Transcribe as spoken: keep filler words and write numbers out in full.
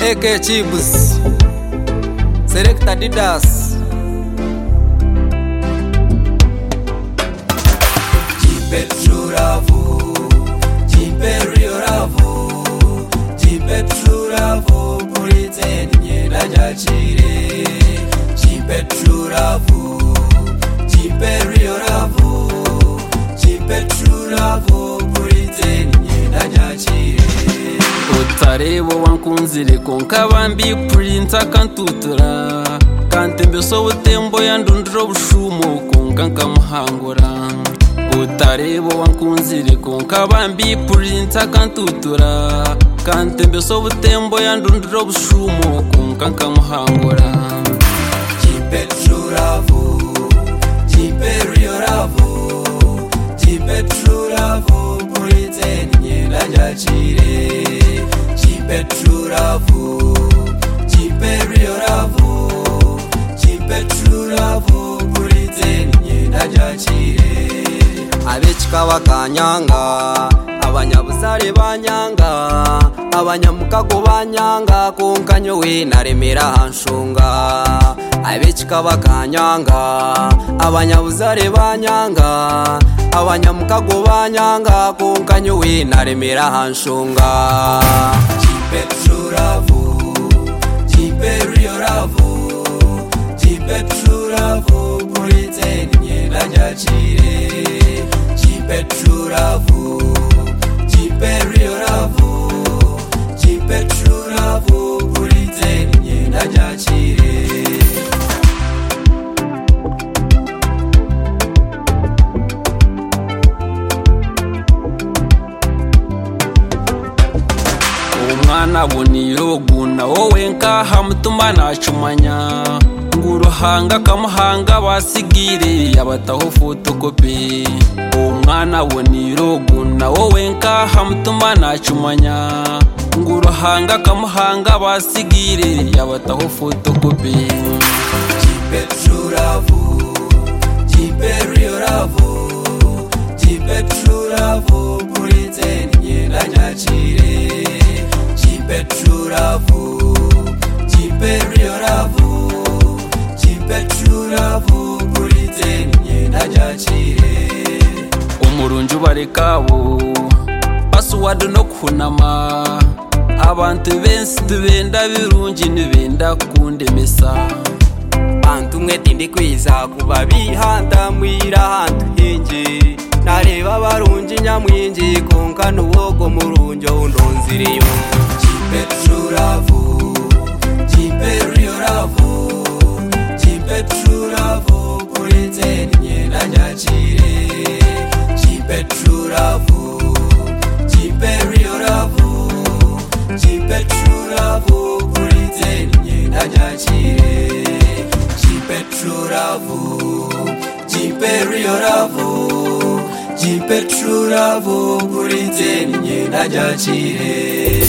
A K Chibus, Selecta Didas. Jipe Truravu, Jipe Rioravu, Jipe Truravu, Puritain Yena Jachire. Jipe Truravu, Jipe Rioravu, Jipe Truravu, Puritain Yena Jachire. Utarebo wankunzire konkabambi printa kantutura kantembe so butembo yandundro bushumo konkanka muhangura. Utarebo wankunzire konkabambi printa kantutura kantembe so butembo yandundro bushumo konkanka muhangura. Jipe Truravu, Jipe Rioravu, Jipe Truravu, Puritain Yena Jachire. Jipe Truravu, Jipe Rioravu, Jipe Truravu, Puritain Yena Jachire. Abechika bakanyanga, abanyabusare banyanga, abanyamukago banyanga, konkanyo we naremera hanshunga. Abechika bakanyanga, abanyabusare banyanga, abanyamukago banyanga, konkanyo we naremera hanshunga. Jipe Truravu, Jipe Rioravu, Jipe Truravu, Puritain Yena Jachire. Jipe Truravu, Jipe Rioravu, Jipe Truravu, Puritain Yena Jachire. Umwana buniroguna wowe nkaha mutuma nacumanya nguruhanga kamuhanga basigire yabataho fotokopi. Umwana buniroguna wowe nkaha mutuma nacumanya nguruhanga kamuhanga basigire yabataho fotokopi. Jipe Truravu, Jipe Rioravu, Jipe Truravu, Puritain Yena Jachire. Jipe Truravu, Jipe Rioravu, Jipe Truravu, Puritain Yena Jachire. Umurunju barekabo basuwadu no kunama abantu bensi tubenda birungi nibenda kundemesa. Bantu mwete ndi kwiza kuba bihanda mwira hantu hingi, nareba barungi nyamwingi konka nuwogo murunjo undonziriyo. Jipe Truravu, Jipe Rioravu, Jipe Truravu, Puritain Yena Jachire. Jipe Truravu, Jipe Rioravu, Jipe Truravu, Puritain Yena Jachire. Jipe Truravu, Jipe Rioravu, Jipe Truravu, Puritain Yena Jachire.